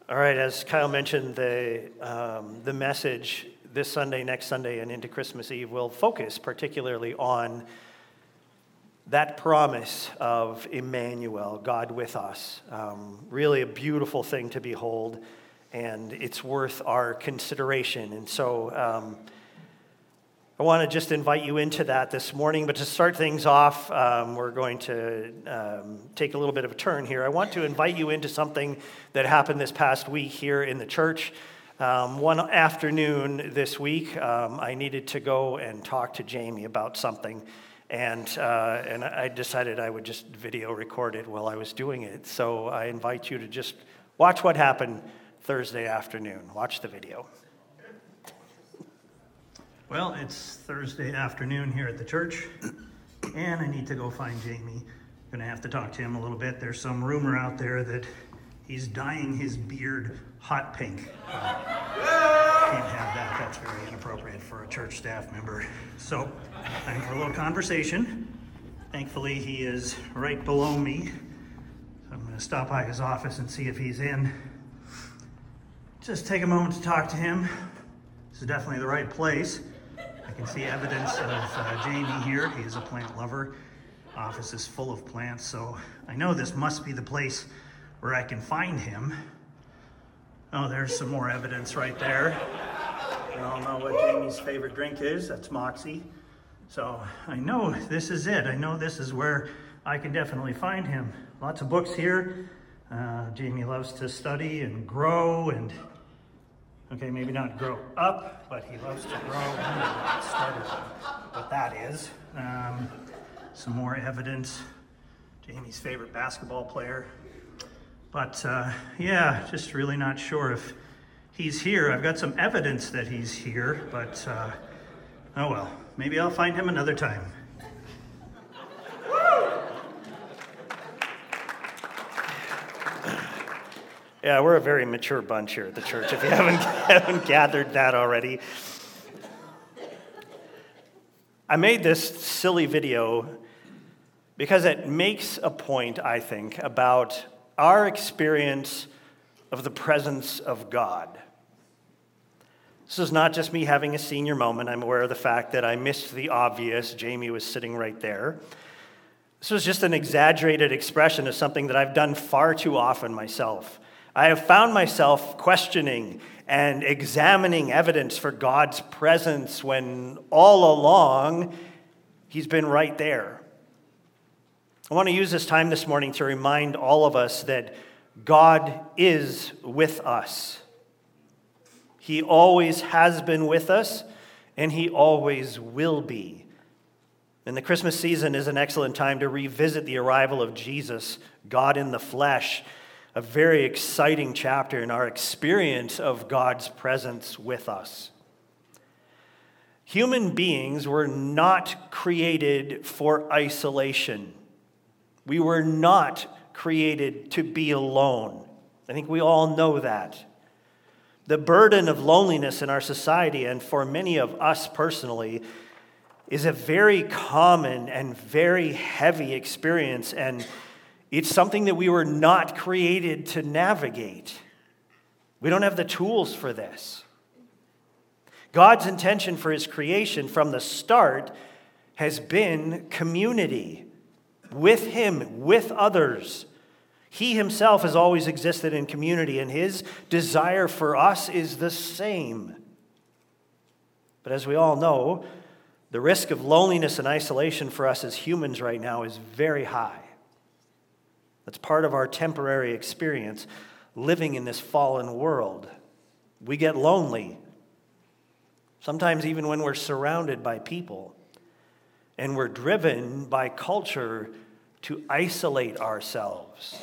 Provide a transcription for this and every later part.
All right, as Kyle mentioned, the message this Sunday, next Sunday, and into Christmas Eve will focus particularly on that promise of Emmanuel, God with us. Really a beautiful thing to behold, and it's worth our consideration. And so I want to just invite you into that this morning, but to start things off, we're going to take a little bit of a turn here. I want to invite you into something that happened this past week here in the church. One afternoon this week, I needed to go and talk to Jamie about something, and I decided I would just video record it while I was doing it. So I invite you to just watch what happened Thursday afternoon. Watch the video. Well, it's Thursday afternoon here at the church, and I need to go find Jamie. Gonna have to talk to him a little bit. There's some rumor out there that he's dyeing his beard hot pink. Can't have that. That's very inappropriate for a church staff member. So, time for a little conversation. Thankfully, he is right below me. So I'm gonna stop by his office and see if he's in. Just take a moment to talk to him. This is definitely the right place. I can see evidence of Jamie here. He is a plant lover. Office is full of plants, so I know this must be the place where I can find him. Oh, there's some more evidence right there. We all know what Jamie's favorite drink is. That's Moxie. So I know this is it. I know this is where I can definitely find him. Lots of books here. Jamie loves to study and grow and okay, maybe not grow up, but he loves to grow. I started what that is. Some more evidence. Jamie's favorite basketball player. But yeah, just really not sure if he's here. I've got some evidence that he's here, but oh well. Maybe I'll find him another time. Yeah, we're a very mature bunch here at the church, if you haven't gathered that already. I made this silly video because it makes a point, I think, about our experience of the presence of God. This is not just me having a senior moment. I'm aware of the fact that I missed the obvious. Jamie was sitting right there. This was just an exaggerated expression of something that I've done far too often myself. I have found myself questioning and examining evidence for God's presence when all along He's been right there. I want to use this time this morning to remind all of us that God is with us. He always has been with us, and He always will be. And the Christmas season is an excellent time to revisit the arrival of Jesus, God in the flesh, a very exciting chapter in our experience of God's presence with us. Human beings were not created for isolation. We were not created to be alone. I think we all know that. The burden of loneliness in our society, and for many of us personally, is a very common and very heavy experience, and it's something that we were not created to navigate. We don't have the tools for this. God's intention for His creation from the start has been community with Him, with others. He Himself has always existed in community, and His desire for us is the same. But as we all know, the risk of loneliness and isolation for us as humans right now is very high. That's part of our temporary experience living in this fallen world. We get lonely, sometimes even when we're surrounded by people, and we're driven by culture to isolate ourselves.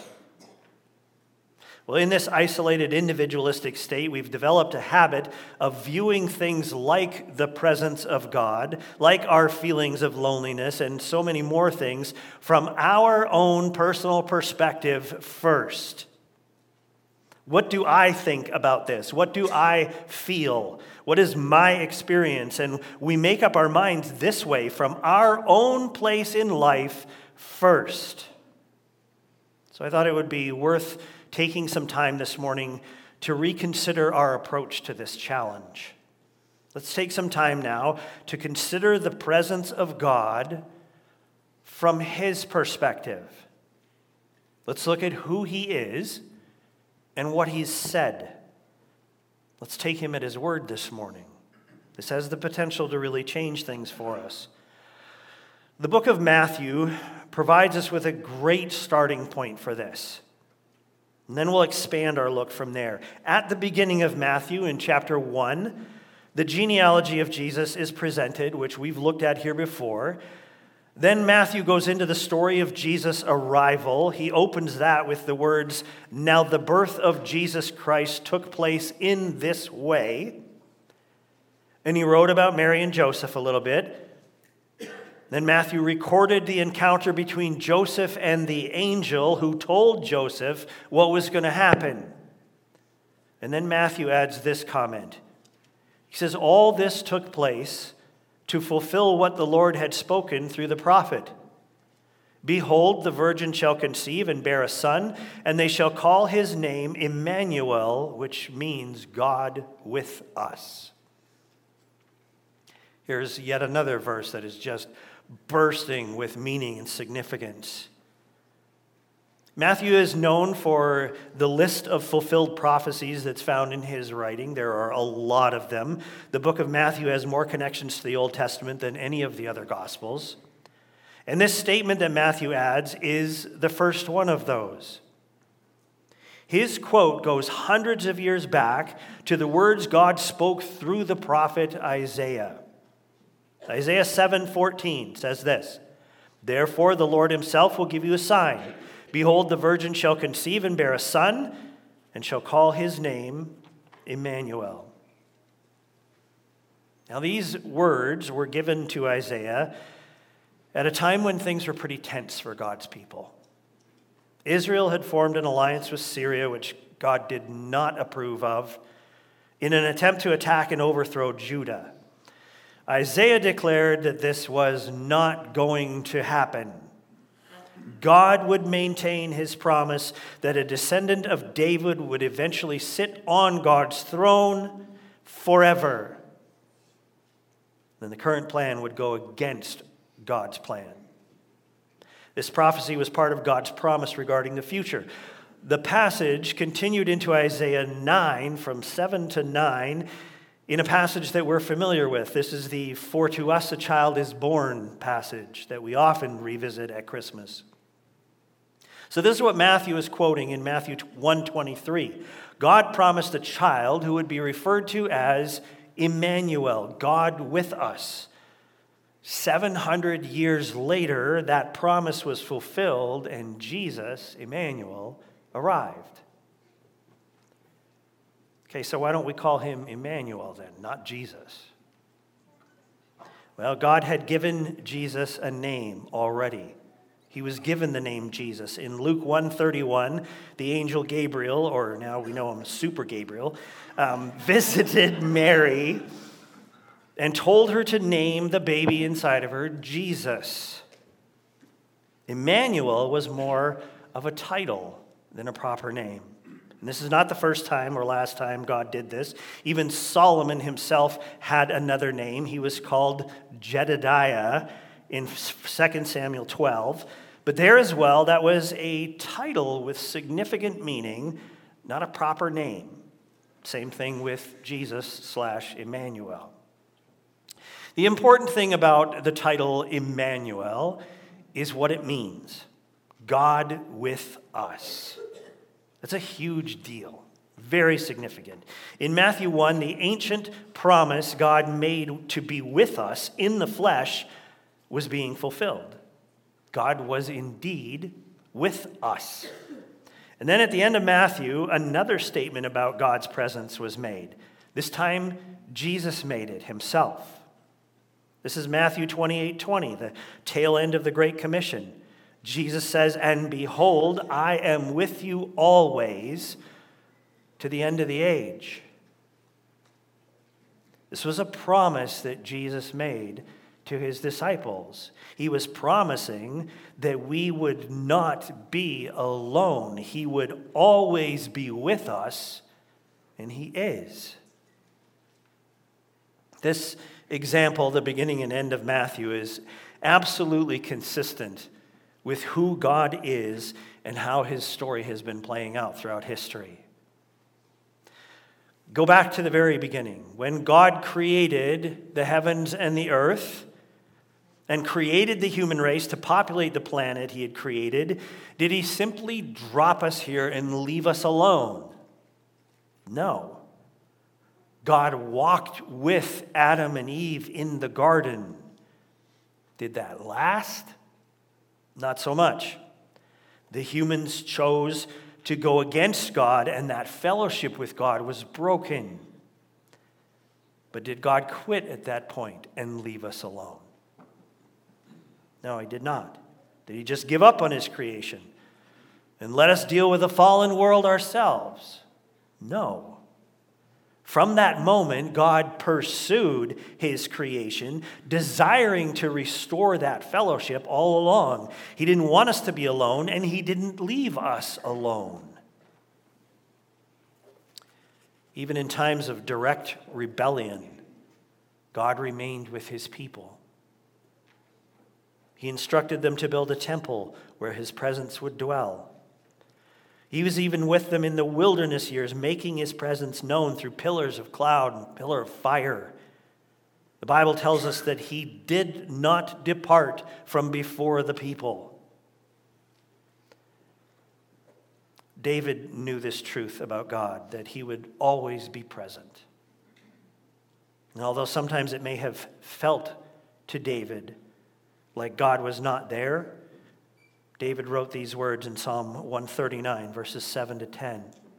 Well, in this isolated individualistic state, we've developed a habit of viewing things like the presence of God, like our feelings of loneliness, and so many more things from our own personal perspective first. What do I think about this? What do I feel? What is my experience? And we make up our minds this way from our own place in life first. So I thought it would be worth taking some time this morning to reconsider our approach to this challenge. Let's take some time now to consider the presence of God from his perspective. Let's look at who he is and what he's said. Let's take him at his word this morning. This has the potential to really change things for us. The book of Matthew provides us with a great starting point for this. And then we'll expand our look from there. At the beginning of Matthew, in chapter 1, the genealogy of Jesus is presented, which we've looked at here before. Then Matthew goes into the story of Jesus' arrival. He opens that with the words, "Now the birth of Jesus Christ took place in this way." And he wrote about Mary and Joseph a little bit. Then Matthew recorded the encounter between Joseph and the angel who told Joseph what was going to happen. And then Matthew adds this comment. He says, "All this took place to fulfill what the Lord had spoken through the prophet. Behold, the virgin shall conceive and bear a son, and they shall call his name Emmanuel, which means God with us." Here's yet another verse that is just bursting with meaning and significance. Matthew is known for the list of fulfilled prophecies that's found in his writing. There are a lot of them. The book of Matthew has more connections to the Old Testament than any of the other Gospels. And this statement that Matthew adds is the first one of those. His quote goes hundreds of years back to the words God spoke through the prophet Isaiah. Isaiah 7:14 says this, "Therefore the Lord himself will give you a sign. Behold, the virgin shall conceive and bear a son, and shall call his name Emmanuel." Now, these words were given to Isaiah at a time when things were pretty tense for God's people. Israel had formed an alliance with Syria, which God did not approve of, in an attempt to attack and overthrow Judah. Isaiah declared that this was not going to happen. God would maintain his promise that a descendant of David would eventually sit on God's throne forever. Then the current plan would go against God's plan. This prophecy was part of God's promise regarding the future. The passage continued into Isaiah 9, from 7 to 9, in a passage that we're familiar with. This is the "For to us a child is born" passage that we often revisit at Christmas. So this is what Matthew is quoting in Matthew 1:23. God promised a child who would be referred to as Emmanuel, God with us. 700 years later, that promise was fulfilled, and Jesus, Emmanuel, arrived. Okay, so why don't we call him Emmanuel then, not Jesus? Well, God had given Jesus a name already. He was given the name Jesus. In Luke 1:31, the angel Gabriel, or now we know him as Super Gabriel, visited Mary and told her to name the baby inside of her Jesus. Emmanuel was more of a title than a proper name. And this is not the first time or last time God did this. Even Solomon himself had another name. He was called Jedediah in 2 Samuel 12. But there as well, that was a title with significant meaning, not a proper name. Same thing with Jesus/Emmanuel. The important thing about the title Emmanuel is what it means. God with us. That's a huge deal. Very significant. In Matthew 1, the ancient promise God made to be with us in the flesh was being fulfilled. God was indeed with us. And then at the end of Matthew, another statement about God's presence was made. This time, Jesus made it himself. This is Matthew 28:20, the tail end of the Great Commission. Jesus says, "And behold, I am with you always to the end of the age." This was a promise that Jesus made to his disciples. He was promising that we would not be alone. He would always be with us and he is. This example, the beginning and end of Matthew, is absolutely consistent with who God is and how his story has been playing out throughout history. Go back to the very beginning. When God created the heavens and the earth and created the human race to populate the planet he had created, did he simply drop us here and leave us alone? No. God walked with Adam and Eve in the garden. Did that last? Not so much. The humans chose to go against God, and that fellowship with God was broken. But did God quit at that point and leave us alone? No, he did not. Did he just give up on his creation and let us deal with the fallen world ourselves? No. From that moment, God pursued his creation, desiring to restore that fellowship all along. He didn't want us to be alone, and he didn't leave us alone. Even in times of direct rebellion, God remained with his people. He instructed them to build a temple where his presence would dwell. He was even with them in the wilderness years, making his presence known through pillars of cloud and pillar of fire. The Bible tells us that he did not depart from before the people. David knew this truth about God, that he would always be present. And although sometimes it may have felt to David like God was not there, David wrote these words in Psalm 139, verses 7 to 10.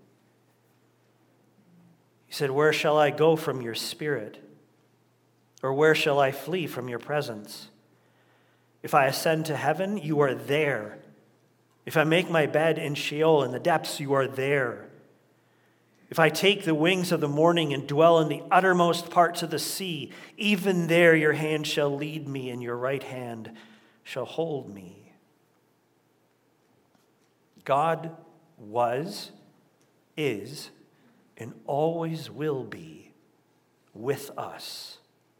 He said, "Where shall I go from your spirit? Or where shall I flee from your presence? If I ascend to heaven, you are there. If I make my bed in Sheol, in the depths, you are there. If I take the wings of the morning and dwell in the uttermost parts of the sea, even there your hand shall lead me, and your right hand shall hold me." God was, is, and always will be with us.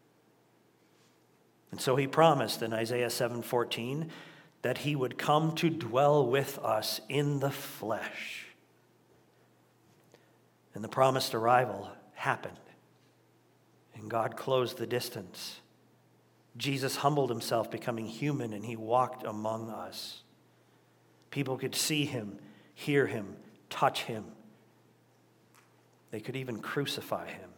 And so he promised in Isaiah 7:14 that he would come to dwell with us in the flesh. And the promised arrival happened. And God closed the distance. Jesus humbled himself, becoming human, and he walked among us. People could see him, hear him, touch him. They could even crucify him.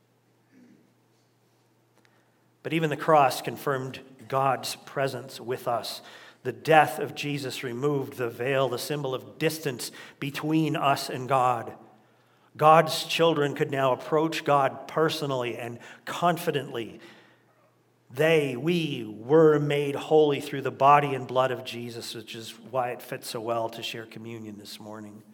But even the cross confirmed God's presence with us. The death of Jesus removed the veil, the symbol of distance between us and God. God's children could now approach God personally and confidently. We were made holy through the body and blood of Jesus, which is why it fits so well to share communion this morning.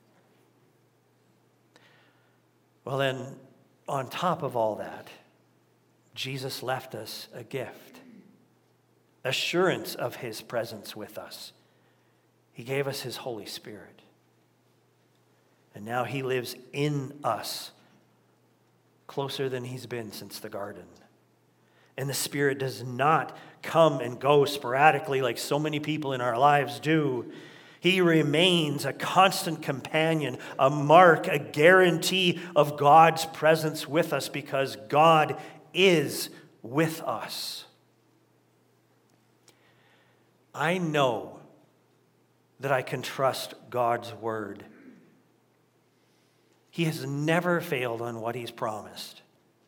Well then, on top of all that, Jesus left us a gift, assurance of his presence with us. He gave us his Holy Spirit. And now he lives in us, closer than he's been since the garden. And the Spirit does not come and go sporadically like so many people in our lives do. He remains a constant companion, a mark, a guarantee of God's presence with us because God is with us. I know that I can trust God's word. He has never failed on what he's promised.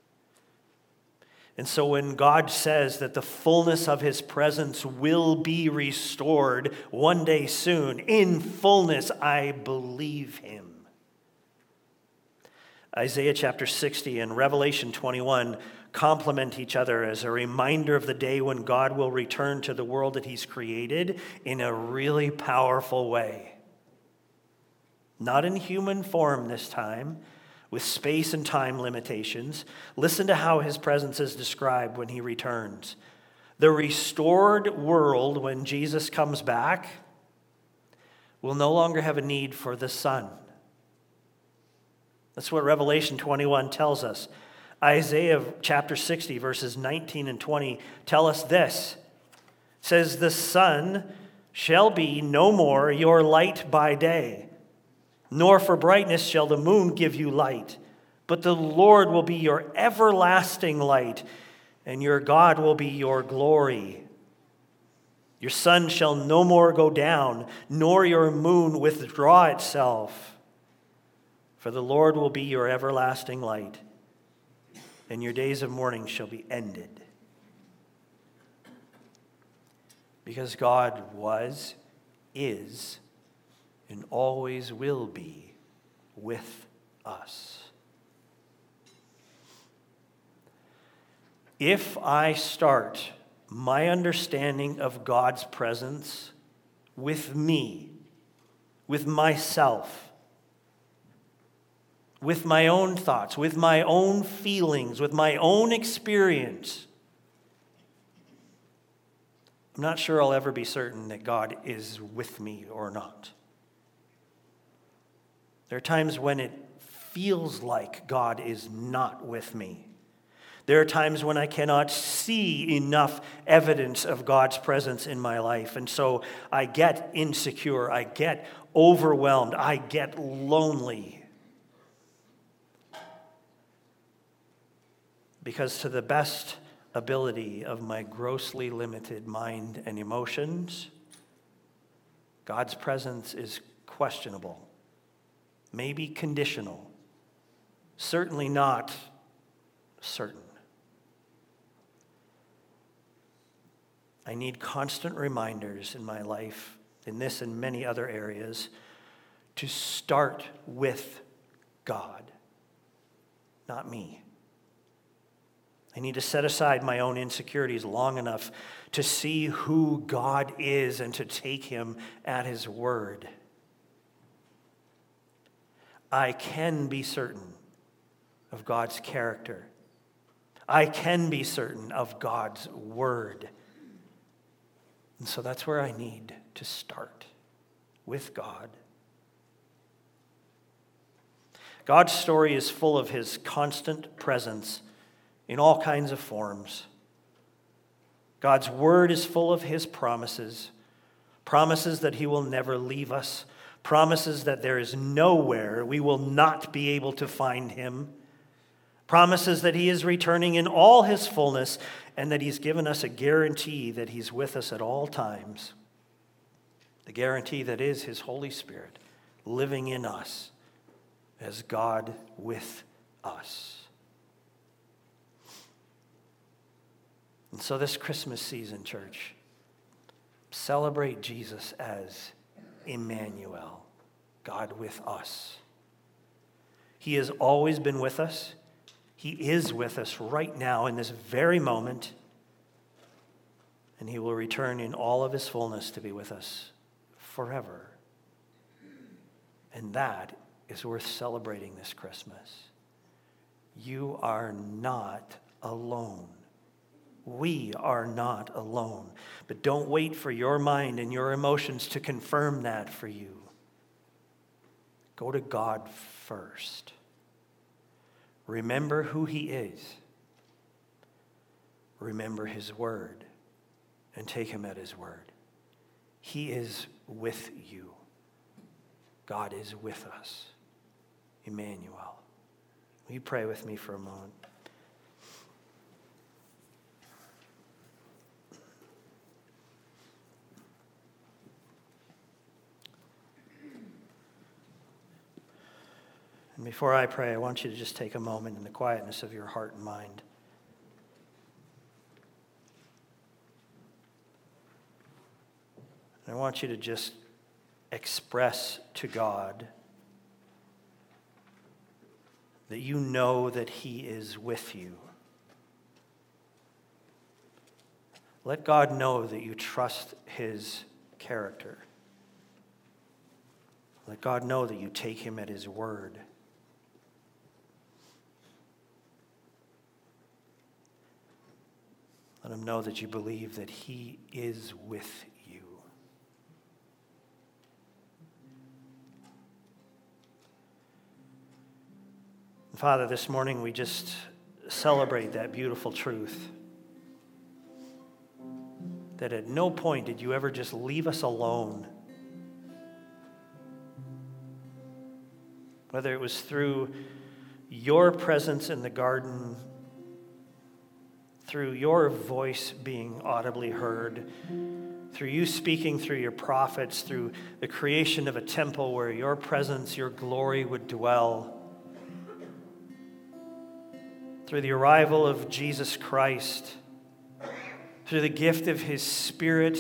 And so when God says that the fullness of his presence will be restored one day soon, in fullness, I believe him. Isaiah chapter 60 and Revelation 21 complement each other as a reminder of the day when God will return to the world that he's created in a really powerful way. Not in human form this time, with space and time limitations. Listen to how his presence is described when he returns. The restored world, when Jesus comes back, will no longer have a need for the sun. That's what Revelation 21 tells us. Isaiah chapter 60, verses 19 and 20 tell us this. It says, "The sun shall be no more your light by day, nor for brightness shall the moon give you light. But the Lord will be your everlasting light, and your God will be your glory. Your sun shall no more go down, nor your moon withdraw itself. For the Lord will be your everlasting light, and your days of mourning shall be ended." Because God was, is, and always will be with us. If I start my understanding of God's presence with me, with myself, with my own thoughts, with my own feelings, with my own experience, I'm not sure I'll ever be certain that God is with me or not. There are times when it feels like God is not with me. There are times when I cannot see enough evidence of God's presence in my life, and so I get insecure, I get overwhelmed, I get lonely. Because to the best ability of my grossly limited mind and emotions, God's presence is questionable, maybe conditional, certainly not certain. I need constant reminders in my life, in this and many other areas, to start with God, not me. I need to set aside my own insecurities long enough to see who God is and to take him at his word. I can be certain of God's character. I can be certain of God's word. And so that's where I need to start, with God. God's story is full of his constant presence in all kinds of forms. God's word is full of his promises, promises that he will never leave us, promises that there is nowhere we will not be able to find him, promises that he is returning in all his fullness, and that he's given us a guarantee that he's with us at all times. The guarantee that is his Holy Spirit living in us as God with us. And so this Christmas season, church, celebrate Jesus as Emmanuel, God with us. He has always been with us. He is with us right now in this very moment. And he will return in all of his fullness to be with us forever. And that is worth celebrating this Christmas. You are not alone. We are not alone. But don't wait for your mind and your emotions to confirm that for you. Go to God first. Remember who he is. Remember his word. And take him at his word. He is with you. God is with us. Emmanuel. Will you pray with me for a moment? And before I pray, I want you to just take a moment in the quietness of your heart and mind. And I want you to just express to God that you know that he is with you. Let God know that you trust his character. Let God know that you take him at his word. Let him know that you believe that he is with you. Father, this morning we just celebrate that beautiful truth that at no point did you ever just leave us alone. Whether it was through your presence in the garden, through your voice being audibly heard, through you speaking through your prophets, through the creation of a temple where your presence, your glory would dwell, through the arrival of Jesus Christ, through the gift of his Spirit,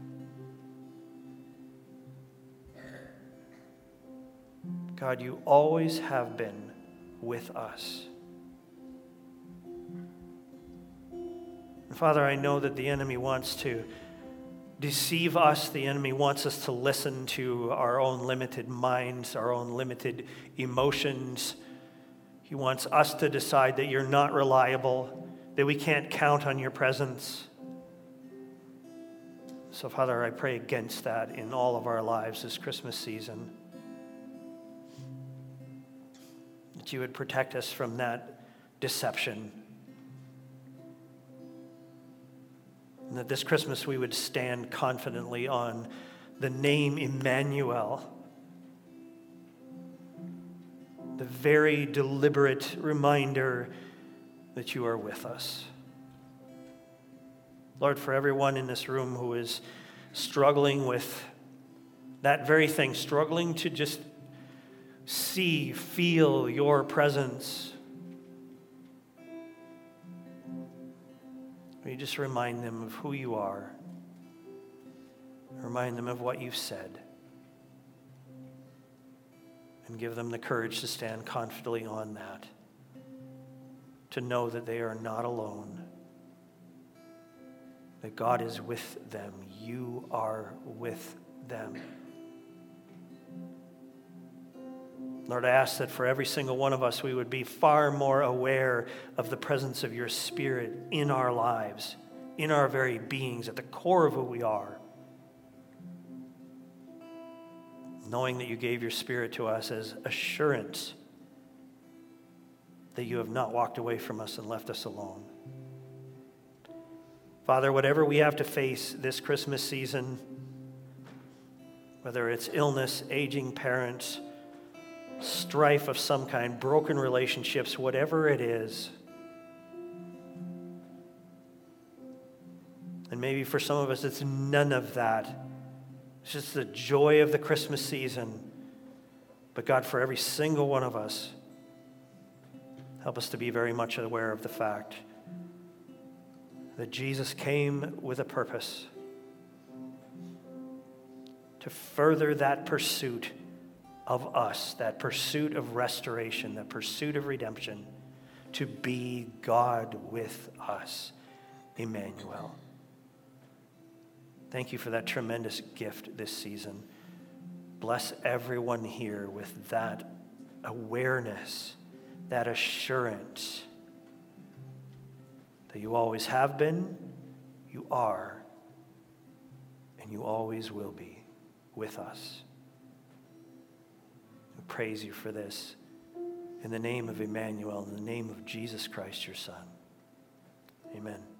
God, you always have been with us. And Father, I know that the enemy wants to deceive us. The enemy wants us to listen to our own limited minds, our own limited emotions. He wants us to decide that you're not reliable, that we can't count on your presence. So, Father, I pray against that in all of our lives this Christmas season. That you would protect us from that deception. And that this Christmas we would stand confidently on the name Emmanuel, the very deliberate reminder that you are with us. Lord, for everyone in this room who is struggling with that very thing, struggling to just see, feel your presence, will you just remind them of who you are? Remind them of what you've said. And give them the courage to stand confidently on that. To know that they are not alone. That God is with them. You are with them. Lord, I ask that for every single one of us, we would be far more aware of the presence of your Spirit in our lives, in our very beings, at the core of who we are. Knowing that you gave your Spirit to us as assurance that you have not walked away from us and left us alone. Father, whatever we have to face this Christmas season, whether it's illness, aging parents, strife of some kind, broken relationships, whatever it is. And maybe for some of us, it's none of that. It's just the joy of the Christmas season. But God, for every single one of us, help us to be very much aware of the fact that Jesus came with a purpose to further that pursuit of us, that pursuit of restoration, that pursuit of redemption, to be God with us, Emmanuel. Thank you for that tremendous gift this season. Bless everyone here with that awareness, that assurance that you always have been, you are, and you always will be with us. We praise you for this. In the name of Emmanuel, in the name of Jesus Christ, your Son. Amen.